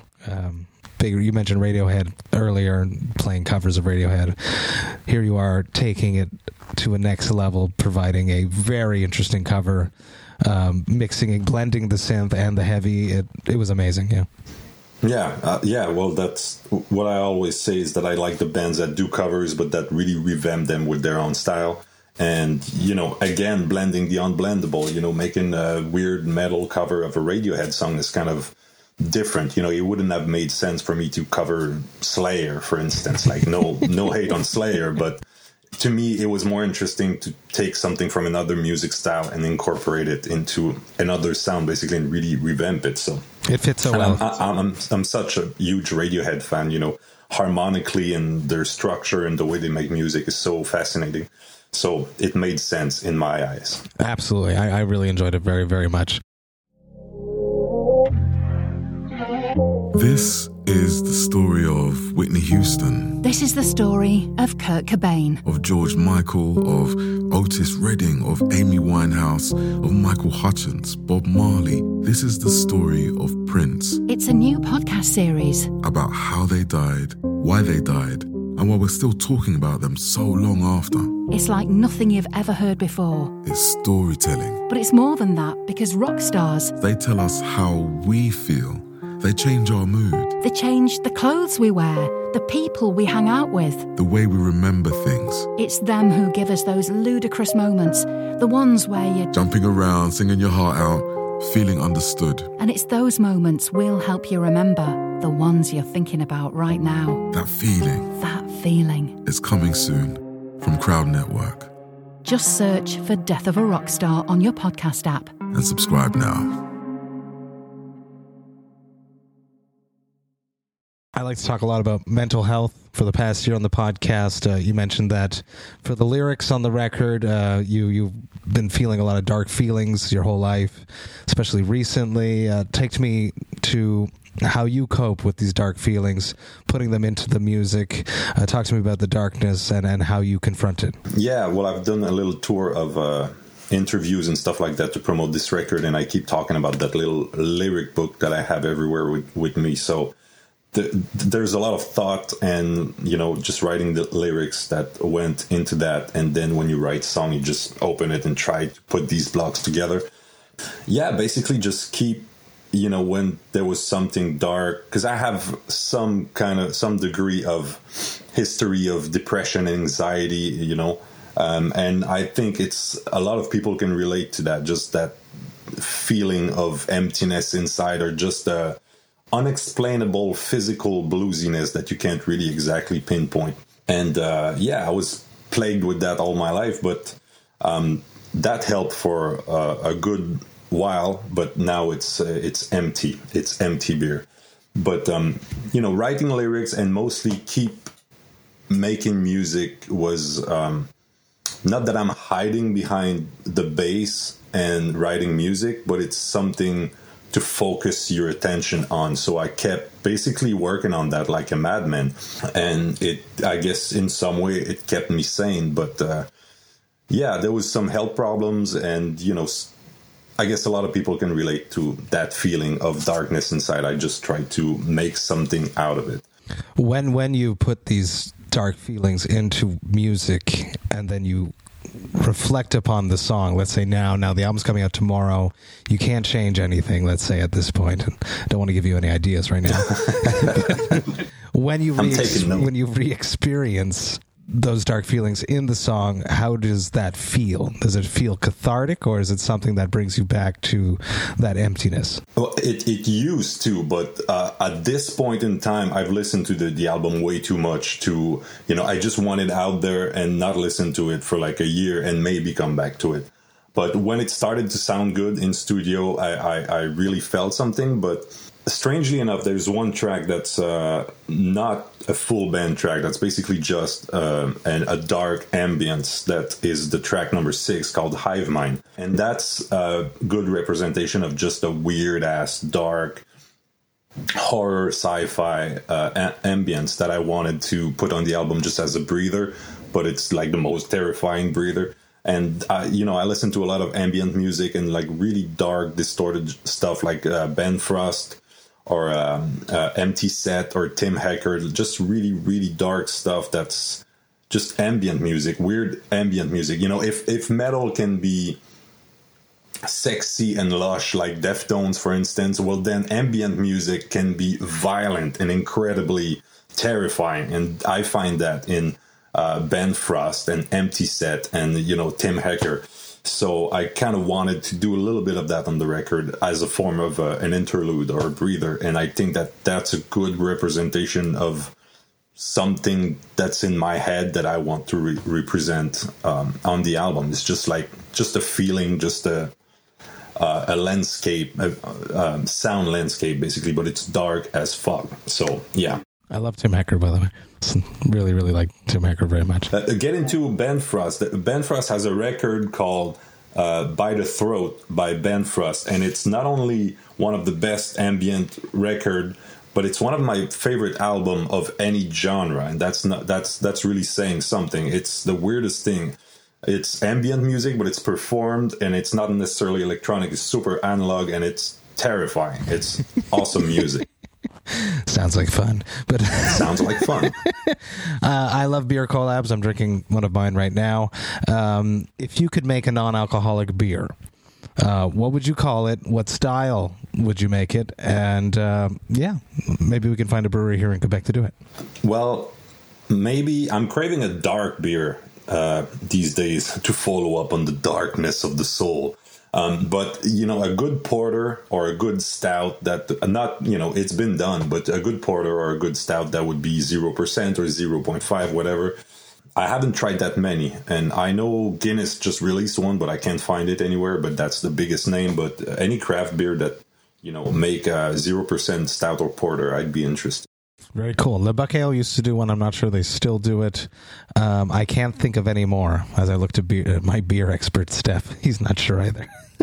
You mentioned Radiohead earlier, playing covers of Radiohead. Here you are taking it to a next level, providing a very interesting cover. Mixing and blending the synth and the heavy, it was amazing. Yeah. Well, that's what I always say is that I like the bands that do covers, but that really revamp them with their own style. And, again, blending the unblendable, making a weird metal cover of a Radiohead song is kind of different. It wouldn't have made sense for me to cover Slayer, for instance. Like, no hate on Slayer, but to me, it was more interesting to take something from another music style and incorporate it into another sound, basically, and really revamp it. So it fits so well. I'm such a huge Radiohead fan. Harmonically and their structure and the way they make music is so fascinating. So it made sense in my eyes. Absolutely. I really enjoyed it very, very much. This is the story of Whitney Houston. This is the story of Kurt Cobain. Of George Michael, of Otis Redding, of Amy Winehouse, of Michael Hutchence, Bob Marley. This is the story of Prince. It's a new podcast series about how they died, why they died, and why we're still talking about them so long after. It's like nothing you've ever heard before. It's storytelling. But it's more than that, because rock stars, they tell us how we feel. They change our mood. They change the clothes we wear, the people we hang out with, the way we remember things. It's them who give us those ludicrous moments, the ones where you're jumping around, singing your heart out, feeling understood. And it's those moments we'll help you remember, the ones you're thinking about right now. That feeling. That feeling. It's coming soon from Crowd Network. Just search for Death of a Rock Star on your podcast app. And subscribe now. I like to talk a lot about mental health. For the past year on the podcast, you mentioned that for the lyrics on the record, you've been feeling a lot of dark feelings your whole life, especially recently. Take me to how you cope with these dark feelings, putting them into the music. Talk to me about the darkness and how you confront it. Yeah, well, I've done a little tour of interviews and stuff like that to promote this record, and I keep talking about that little lyric book that I have everywhere with me. So there's a lot of thought and, just writing the lyrics that went into that. And then when you write song, you just open it and try to put these blocks together. Yeah, basically just keep, when there was something dark, because I have some degree of history of depression and anxiety, and I think it's a lot of people can relate to that, just that feeling of emptiness inside, or just unexplainable physical bluesiness that you can't really exactly pinpoint. And I was plagued with that all my life, but that helped for a good while. But now it's empty. It's empty beer. But writing lyrics and mostly keep making music was not that I'm hiding behind the bass and writing music, but it's something to focus your attention on. So I kept basically working on that like a madman, and I guess in some way it kept me sane. But there was some health problems, and I guess a lot of people can relate to that feeling of darkness inside. I just tried to make something out of it. When you put these dark feelings into music and then you reflect upon the song, let's say now the album's coming out tomorrow, you can't change anything, let's say at this point. I don't want to give you any ideas right now. when you re-experience those dark feelings in the song, how does that feel? Does it feel cathartic, or is it something that brings you back to that emptiness? Well, it used to, but at this point in time, I've listened to the album way too much to, I just want it out there and not listen to it for like a year and maybe come back to it. But when it started to sound good in studio, I really felt something. But strangely enough, there's one track that's not a full band track. That's basically just a dark ambience. That is the track number 6, called Hive Mind. And that's a good representation of just a weird-ass, dark, horror, sci-fi ambience that I wanted to put on the album just as a breather. But it's like the most terrifying breather. And, I listen to a lot of ambient music and like really dark, distorted stuff like Ben Frost, or Empty Set, or Tim Hacker, just really, really dark stuff that's just ambient music, weird ambient music. If metal can be sexy and lush like Deftones, for instance, well, then ambient music can be violent and incredibly terrifying. And I find that in Ben Frost and Empty Set and, Tim Hecker. So I kind of wanted to do a little bit of that on the record as a form of an interlude or a breather. And I think that that's a good representation of something that's in my head that I want to represent on the album. It's just a feeling, just a landscape, sound landscape, basically, but it's dark as fuck. So, yeah. I love Tim Hecker, by the way. Really, really like Tim Hecker very much. Get into Ben Frost. Ben Frost has a record called By the Throat by Ben Frost, and it's not only one of the best ambient record, but it's one of my favorite album of any genre, and that's really saying something. It's the weirdest thing. It's ambient music, but it's performed, and it's not necessarily electronic. It's super analog, and it's terrifying. It's awesome music. Sounds like fun, but sounds like fun. I love beer collabs. I'm drinking one of mine right now. If you could make a non-alcoholic beer, what would you call it? What style would you make it? And maybe we can find a brewery here in Quebec to do it. Well, maybe I'm craving a dark beer these days to follow up on the darkness of the soul. But, a good porter or a good stout that it's been done, but a good porter or a good stout that would be 0% or 0.5, whatever. I haven't tried that many. And I know Guinness just released one, but I can't find it anywhere. But that's the biggest name. But any craft beer that, make a 0% stout or porter, I'd be interested. Very cool. Le Buck Ale used to do one. I'm not sure they still do it. I can't think of any more as I look to my beer expert, Steph. He's not sure either.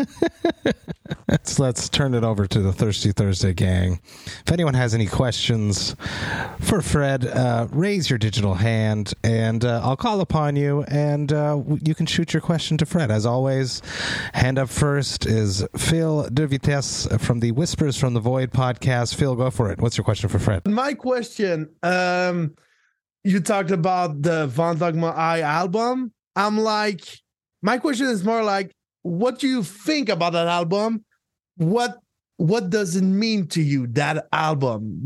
Let's turn it over to the Thirsty Thursday gang. If anyone has any questions for Fred, raise your digital hand and I'll call upon you and you can shoot your question to Fred. As always, hand up first is Phil De Vitesse from the Whispers from the Void podcast. Phil, go for it. What's your question for Fred? My question, you talked about the Von Dogma I album. My question is more like, what do you think about that album? What does it mean to you, that album?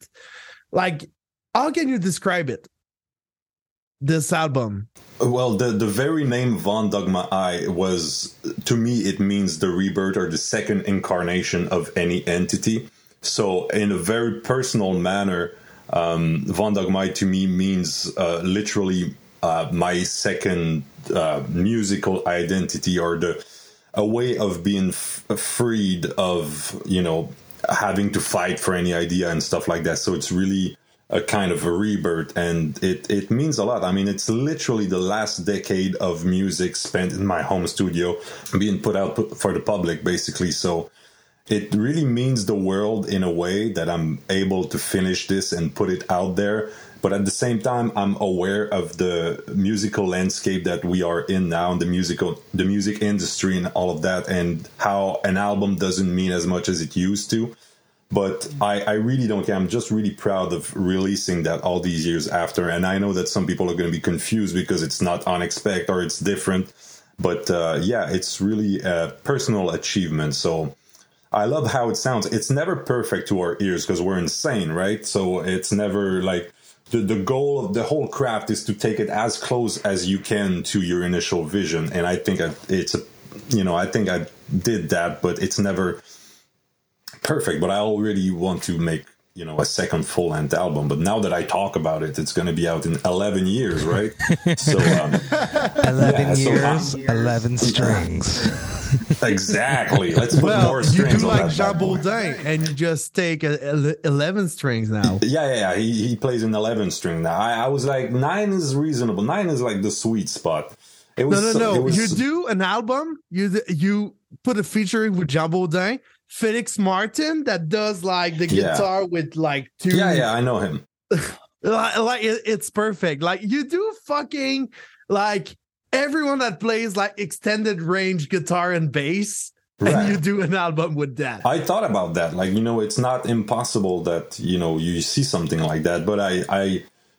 How can you describe it? This album? Well, the very name Von Dogma I was, to me, it means the rebirth or the second incarnation of any entity. So in a very personal manner, Von Dogma I to me means literally my second musical identity, or a way of being freed of, having to fight for any idea and stuff like that. So it's really a kind of a rebirth, and it means a lot. I mean, it's literally the last decade of music spent in my home studio being put out for the public, basically. So it really means the world in a way that I'm able to finish this and put it out there. But at the same time, I'm aware of the musical landscape that we are in now, and the music industry and all of that, and how an album doesn't mean as much as it used to. But I really don't care. I'm just really proud of releasing that all these years after. And I know that some people are going to be confused because it's not unexpected or it's different. But it's really a personal achievement. So I love how it sounds. It's never perfect to our ears because we're insane, right? So it's never like... The goal of the whole craft is to take it as close as you can to your initial vision, and I think I did that, but it's never perfect. But I already want to make a second full-length album. But now that I talk about it, it's going to be out in 11 years, right? So 11 years, 11 strings. Exactly. Let's put more strings. You do on like that Jean Baudin, and you just take 11 strings now. Yeah. He plays an 11 string now. I was like, 9 is reasonable. 9 is like the sweet spot. It was, No. You do an album. You put a featuring with Jean Baudin, Felix Martin, that does like the guitar with like two. Yeah, I know him. It's perfect. Like you do fucking like everyone that plays like extended range guitar and bass, right. And you do an album with that. I thought about that. Like, it's not impossible that, you see something like that. But I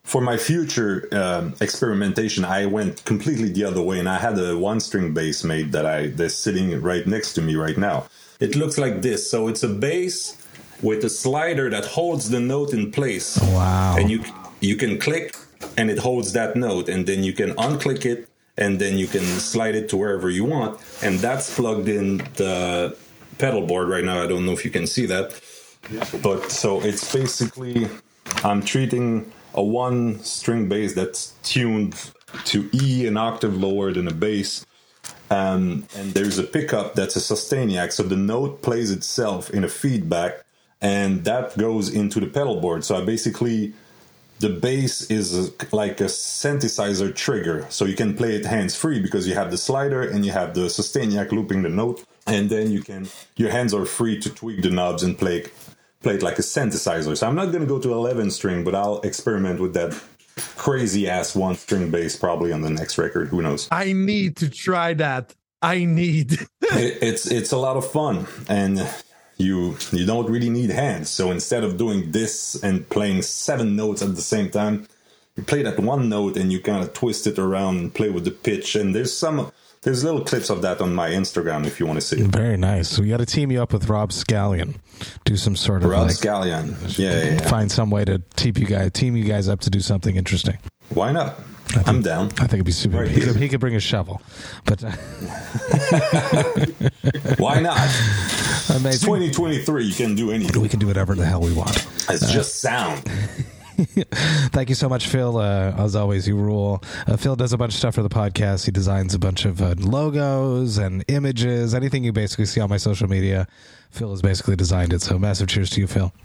for my future experimentation, I went completely the other way, and I had a one-string bass made that's sitting right next to me right now. It looks like this. So it's a bass with a slider that holds the note in place. Wow. And you can click, and it holds that note, and then you can unclick it, and then you can slide it to wherever you want. And that's plugged in the pedal board right now. I don't know if you can see that. But so it's basically, I'm treating a one-string bass that's tuned to E, an octave lower than a bass. And there's a pickup that's a Sustainiac. So the note plays itself in a feedback, and that goes into the pedal board. So the bass is like a synthesizer trigger. So you can play it hands-free because you have the slider and you have the Sustainiac looping the note. And then your hands are free to tweak the knobs and play it like a synthesizer. So I'm not going to go to 11-string, but I'll experiment with that crazy-ass one-string bass probably on the next record. Who knows? I need to try that. It's a lot of fun, and you don't really need hands. So instead of doing this and playing 7 notes at the same time, you play that one note and you kind of twist it around and play with the pitch. And there's little clips of that on my Instagram if you want to see it. Very nice. So we got to team you up with Rob Scallion. Do some sort of Scallion. Yeah. Find some way to team you guys up to do something interesting. Why not? I'm down. I think it'd be super. Right. He could bring a shovel, but why not? Amazing. It's 2023. You can do anything. We can do whatever the hell we want. It's just sound. Thank you so much, Phil. As always, you rule. Phil does a bunch of stuff for the podcast. He designs a bunch of logos and images. Anything you basically see on my social media, Phil has basically designed it. So massive cheers to you, Phil.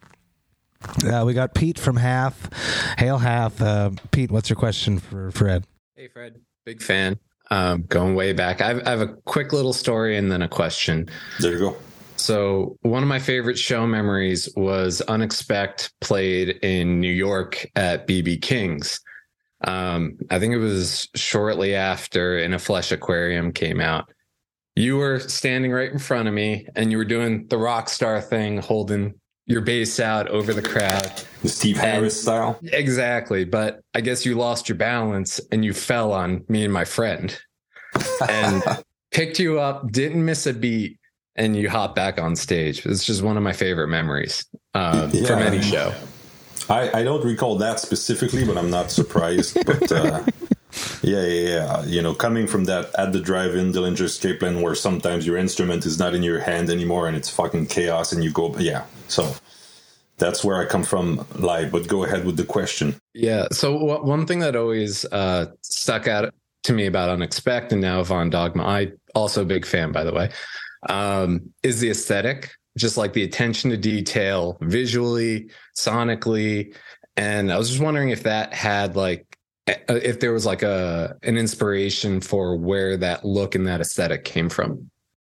We got Pete from Hath. Hail Hath. Pete, what's your question for Fred? Hey, Fred. Big fan. Going way back. I have a quick little story and then a question. There you go. So one of my favorite show memories was Unexpect played in New York at BB King's. I think it was shortly after In a Flesh Aquarium came out. You were standing right in front of me and you were doing the rock star thing, holding your bass out over the crowd. The Steve Harris style? Exactly. But I guess you lost your balance and you fell on me and my friend and picked you up, didn't miss a beat. And you hop back on stage. It's just one of my favorite memories from any show. I don't recall that specifically, but I'm not surprised. But yeah. You know, coming from that at the drive-in Dillinger Escape Plan, where sometimes your instrument is not in your hand anymore and it's fucking chaos, and you go, So that's where I come from live. But go ahead with the question. Yeah. So one thing that always stuck out to me about Unexpect and now Von Dogma, I also a big fan, by the way. Is the aesthetic, just like the attention to detail visually, sonically. And I was just wondering if that had if there was an inspiration for where that look and that aesthetic came from.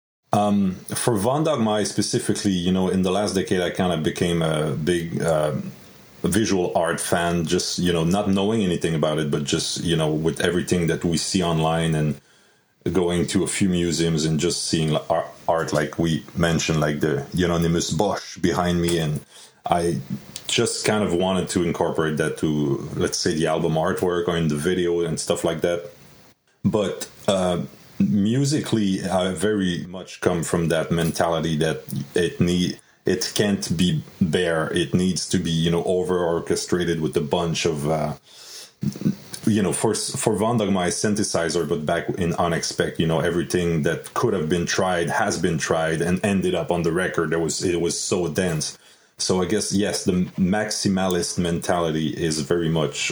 For Von Dogma specifically, you know, in the last decade, I kind of became a big visual art fan, just, you know, not knowing anything about it, but just, you know, with everything that we see online and going to a few museums and just seeing art like we mentioned, like the Hieronymus Bosch behind me. And I just kind of wanted to incorporate that to, let's say, the album artwork or in the video and stuff like that. But musically, I very much come from that mentality that it can't be bare. It needs to be, you know, over-orchestrated with a bunch of... you know, for Von Dogma, synthesizer, but back in Unexpect, you know, everything that could have been tried has been tried and ended up on the record. It was so dense. So I guess, yes, the maximalist mentality is very much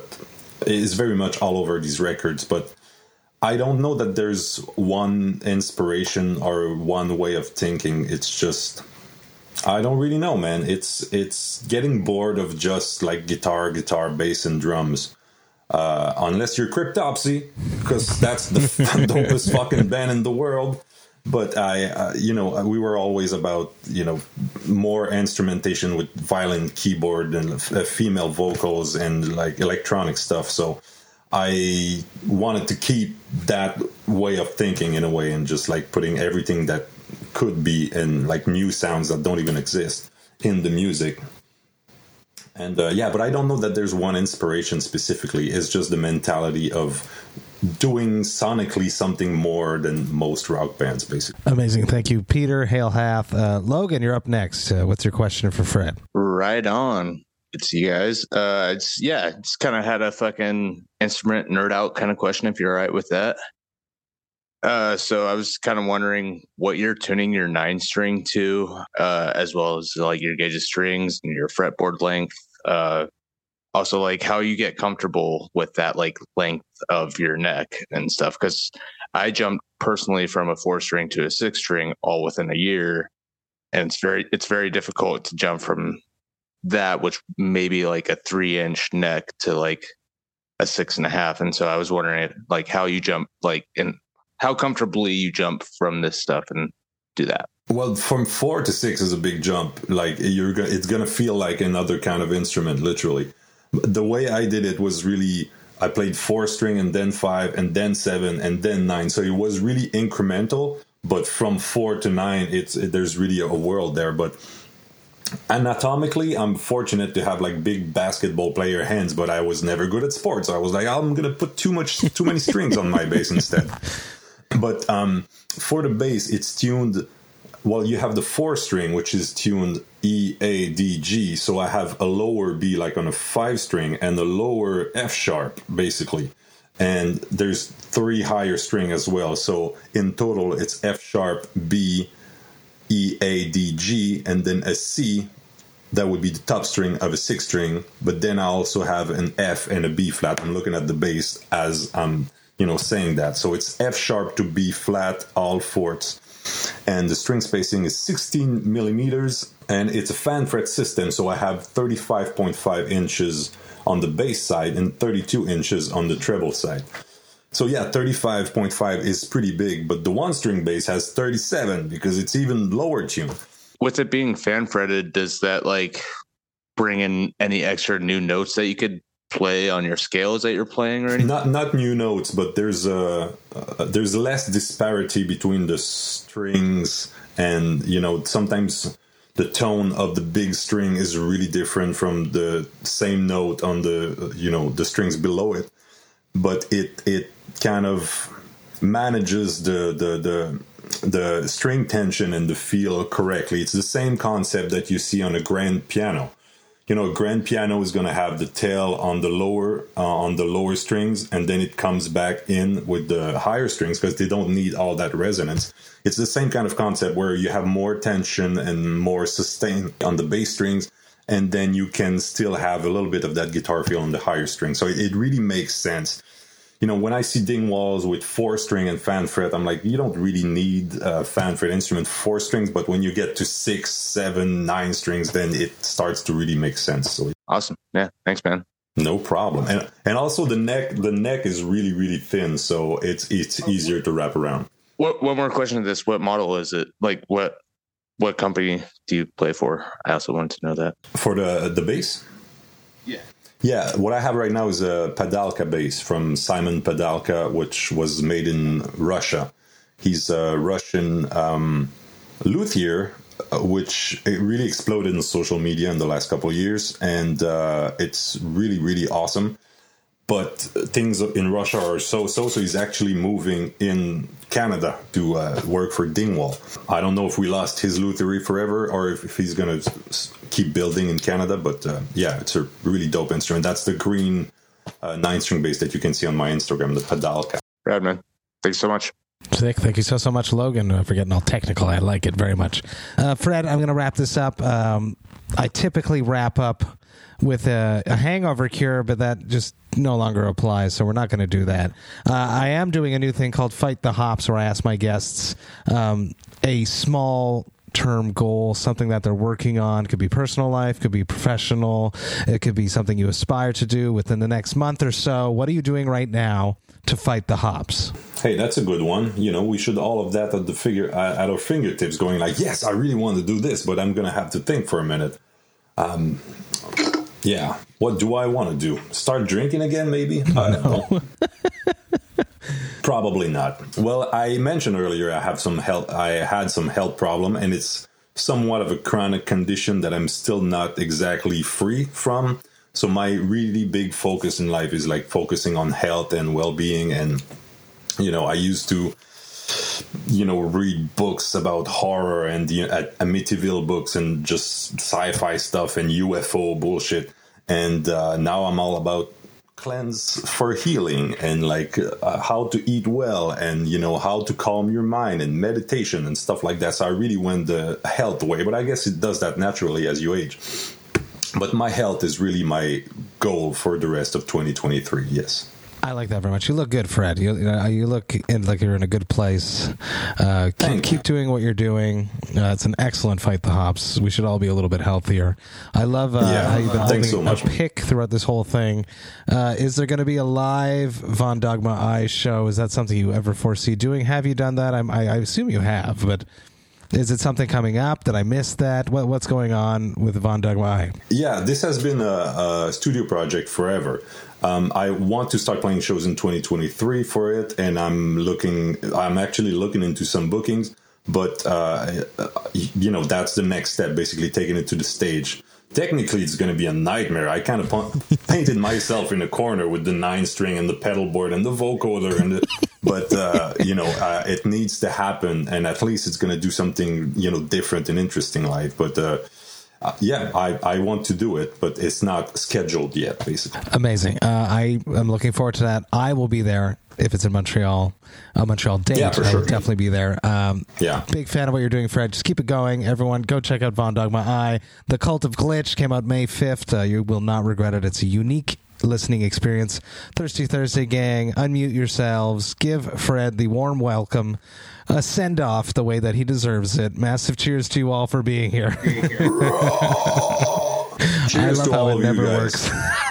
all over these records. But I don't know that there's one inspiration or one way of thinking. It's just, I don't really know, man. It's getting bored of just like guitar, bass, and drums. Unless you're Cryptopsy, because that's the dopest fucking band in the world. But we were always about, you know, more instrumentation with violin, keyboard, and female vocals and like electronic stuff. So I wanted to keep that way of thinking in a way, and just like putting everything that could be in like new sounds that don't even exist in the music. And but I don't know that there's one inspiration specifically. It's just the mentality of doing sonically something more than most rock bands, basically. Amazing. Thank you, Peter. Hail Hath. Logan, you're up next. What's your question for Fred? Right on. It's you guys. Just kind of had a fucking instrument nerd out kind of question, if you're all right with that. So I was kind of wondering what you're tuning your 9-string to, as well as like your gauge of strings and your fretboard length. Also, like how you get comfortable with that like length of your neck and stuff. Because I jumped personally from a 4-string to a 6-string all within a year, and it's very difficult to jump from that, which maybe like a 3-inch neck, to like a 6.5. And so I was wondering like how you jump, like, and how comfortably you jump from this stuff and do that. Well, from 4 to 6 is a big jump. Like it's gonna feel like another kind of instrument, literally. The way I did it was really, I played 4-string and then 5 and then 7 and then 9. So it was really incremental. But from 4 to 9, there's really a world there. But anatomically, I'm fortunate to have like big basketball player hands, but I was never good at sports. I was like, I'm gonna put too many strings on my bass instead. But for the bass, it's tuned. Well, you have the 4-string, which is tuned E, A, D, G. So I have a lower B like on a 5-string and a lower F sharp, basically. And there's 3 higher string as well. So in total, it's F sharp, B, E, A, D, G, and then a C. That would be the top string of a 6-string. But then I also have an F and a B flat. I'm looking at the bass as I'm, saying that. So it's F sharp to B flat, all fourths. And the string spacing is 16 millimeters, and it's a fan fret system. So I have 35.5 inches on the bass side and 32 inches on the treble side. So yeah, 35.5 is pretty big, but the 1-string bass has 37 because it's even lower tuned. With it being fan fretted, does that like bring in any extra new notes that you could play on your scales that you're playing or anything? Not new notes, but there's less disparity between the strings, and sometimes the tone of the big string is really different from the same note on the the strings below it. But it kind of manages the string tension and the feel correctly. It's the same concept that you see on a grand piano. A grand piano is going to have the tail on the lower strings, and then it comes back in with the higher strings because they don't need all that resonance. It's the same kind of concept where you have more tension and more sustain on the bass strings, and then you can still have a little bit of that guitar feel on the higher strings. So it really makes sense. When I see Dingwalls with 4-string and fan fret, I'm like, you don't really need a fan fret instrument 4 strings, but when you get to 6, 7, 9 strings, then it starts to really make sense. So, awesome. Yeah. Thanks, man. No problem. And also the neck is really, really thin, so it's easier to wrap around. One more question to this. What model is it? Like what company do you play for? I also wanted to know that. For the bass? Yeah. Yeah, what I have right now is a Padalka bass from Simon Padalka, which was made in Russia. He's a Russian luthier, which it really exploded in social media in the last couple of years, and it's really, really awesome. But things in Russia are so he's actually moving in Canada to work for Dingwall. I don't know if we lost his lutherie forever or if he's going to keep building in Canada, but it's a really dope instrument. That's the green 9-string bass that you can see on my Instagram, the Padalka. Rad, man. Thanks so much. Sick. Thank you so much, Logan, for getting all technical. I like it very much. Fred, I'm going to wrap this up. I typically wrap up with a hangover cure, but that just no longer applies, so we're not going to do that. I am doing a new thing called Fight the Hops, where I ask my guests a small term goal, something that they're working on. Could be personal life, could be professional, it could be something you aspire to do within the next month or so. What are you doing right now to fight the hops? Hey, that's a good one. We should all of that at our fingertips, going like, yes, I really want to do this, but I'm going to have to think for a minute. Yeah, what do I want to do? Start drinking again, maybe? I don't know. Probably not. Well, I mentioned earlier I had some health problem, and it's somewhat of a chronic condition that I'm still not exactly free from. So my really big focus in life is like focusing on health and well-being. And, I used to, read books about horror and Amityville books and just sci-fi stuff and UFO bullshit. And now I'm all about cleanse for healing and like how to eat well and, how to calm your mind and meditation and stuff like that. So I really went the health way, but I guess it does that naturally as you age. But my health is really my goal for the rest of 2023. Yes. I like that very much. You look good, Fred. You look like you're in a good place. Keep doing what you're doing. It's an excellent Fight the Hops. We should all be a little bit healthier. I love how you've been holding a pick throughout this whole thing. Is there going to be a live Von Dogma Eye show? Is that something you ever foresee doing? Have you done that? I assume you have, but is it something coming up? Did I miss that? What's going on with Von Dogma Eye? Yeah, this has been a studio project forever. I want to start playing shows in 2023 for it, and I'm actually looking into some bookings, but that's the next step, basically taking it to the stage. Technically, it's going to be a nightmare. I kind of painted myself in a corner with the 9-string and the pedal board and the vocoder, but it needs to happen, and at least it's going to do something different and interesting live. But I want to do it, but it's not scheduled yet, basically. Amazing. I am looking forward to that. I will be there if it's in Montreal. Montreal date. Yeah, for sure. I will definitely be there. Yeah. Big fan of what you're doing, Fred. Just keep it going. Everyone, go check out Von Dogma Eye. The Cult of Glitch came out May 5th. You will not regret it. It's a unique listening experience. Thirsty Thursday gang, unmute yourselves. Give Fred the warm welcome. A send-off the way that he deserves it. Massive cheers to you all for being here. I love how it never works.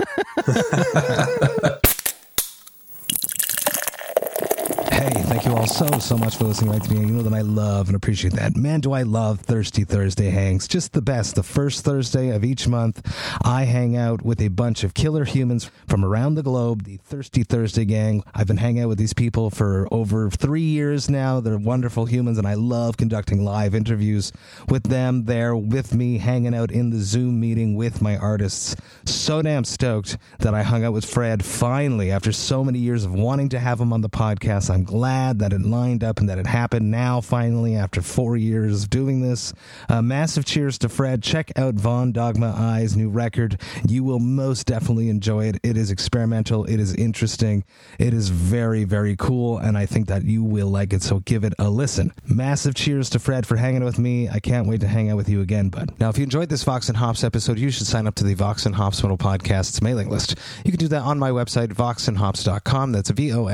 Hey, thank you all so much for listening right to me. You know that I love and appreciate that. Man, do I love Thirsty Thursday hangs. Just the best. The first Thursday of each month, I hang out with a bunch of killer humans from around the globe, the Thirsty Thursday gang. I've been hanging out with these people for over 3 years now. They're wonderful humans, and I love conducting live interviews with them there with me, hanging out in the Zoom meeting with my artists. So damn stoked that I hung out with Fred finally after so many years of wanting to have him on the podcast. I'm glad that it lined up and that it happened now, finally, after 4 years of doing this. Massive cheers to Fred. Check out Von Dogma Eye's new record. You will most definitely enjoy it. It is experimental. It is interesting. It is very, very cool, and I think that you will like it, so give it a listen. Massive cheers to Fred for hanging out with me. I can't wait to hang out with you again, bud. Now, if you enjoyed this Vox and Hops episode, you should sign up to the Vox and Hops Metal Podcast's mailing list. You can do that on my website, voxandhops.com. That's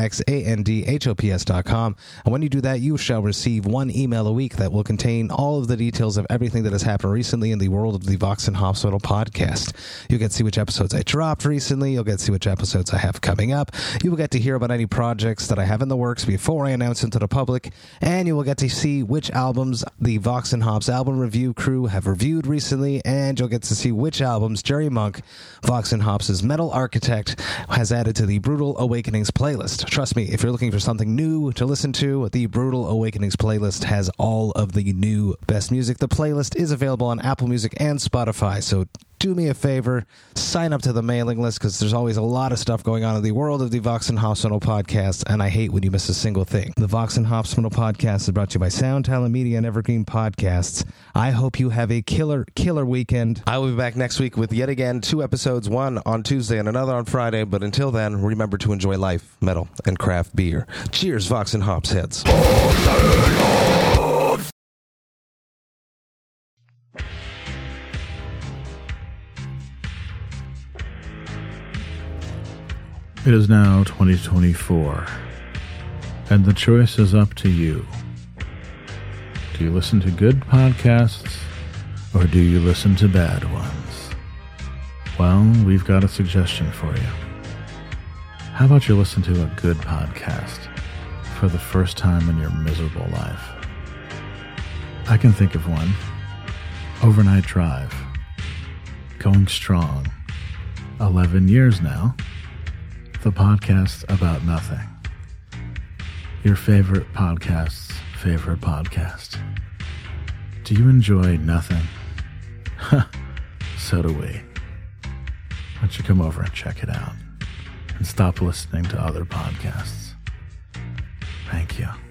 VOXANDHOPS.com. And when you do that, you shall receive one email a week that will contain all of the details of everything that has happened recently in the world of the Vox and Hops Metal Podcast. You'll get to see which episodes I dropped recently. You'll get to see which episodes I have coming up. You will get to hear about any projects that I have in the works before I announce them to the public. And you will get to see which albums the Vox and Hops album review crew have reviewed recently. And you'll get to see which albums Jerry Monk, Vox and Hops' metal architect, has added to the Brutal Awakenings playlist. Trust me, if you're looking for something new to listen to, the Brutal Awakenings playlist has all of the new best music. The playlist is available on Apple Music and Spotify, so do me a favor, sign up to the mailing list, because there's always a lot of stuff going on in the world of the Vox and Hops Metal Podcast, and I hate when you miss a single thing. The Vox and Hops Metal Podcast is brought to you by Sound Talent Media and Evergreen Podcasts. I hope you have a killer weekend. I will be back next week with yet again 2 episodes, one on Tuesday and another on Friday, but until then, remember to enjoy life, metal, and craft beer. Cheers, Vox and Hops heads. It is now 2024, and the choice is up to you. Do you listen to good podcasts, or do you listen to bad ones? Well, we've got a suggestion for you. How about you listen to a good podcast for the first time in your miserable life? I can think of one. Overnight Drive. Going strong. 11 years now. The podcast about nothing. Your favorite podcast's favorite podcast. Do you enjoy nothing? So do we. Why don't you come over and check it out and stop listening to other podcasts? Thank you.